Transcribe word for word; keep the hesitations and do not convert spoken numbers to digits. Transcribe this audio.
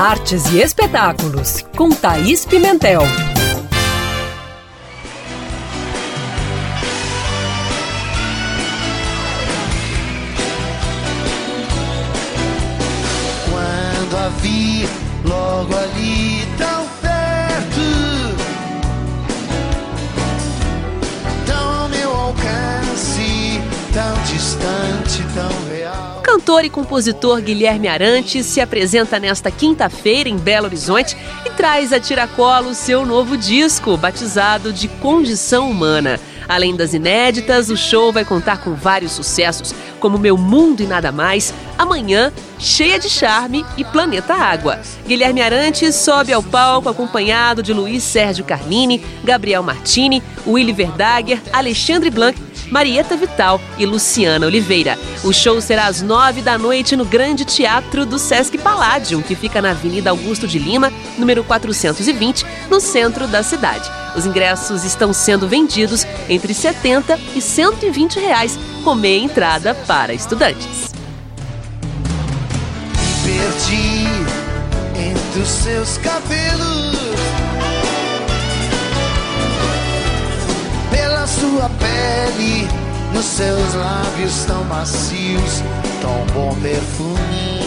Artes e espetáculos, com Thaís Pimentel. Quando a vi logo ali tão perto, tão ao meu alcance, tão distante, tão real. O cantor e compositor Guilherme Arantes se apresenta nesta quinta-feira em Belo Horizonte e traz a tiracolo seu novo disco, batizado de Condição Humana. Além das inéditas, o show vai contar com vários sucessos, como Meu Mundo e Nada Mais, Amanhã, Cheia de Charme e Planeta Água. Guilherme Arantes sobe ao palco acompanhado de Luiz Sérgio Carlini, Gabriel Martini, Willy Verdaguer, Alexandre Blanc, Marieta Vital e Luciana Oliveira. O show será às nove da noite no Grande Teatro do Sesc Palladium, que fica na Avenida Augusto de Lima, número quatrocentos e vinte, no centro da cidade. Os ingressos estão sendo vendidos entre setenta e cento e vinte reais, com meia entrada para estudantes. Perdi entre os seus cabelos, pela sua pele, nos seus lábios tão macios, tão bom perfume.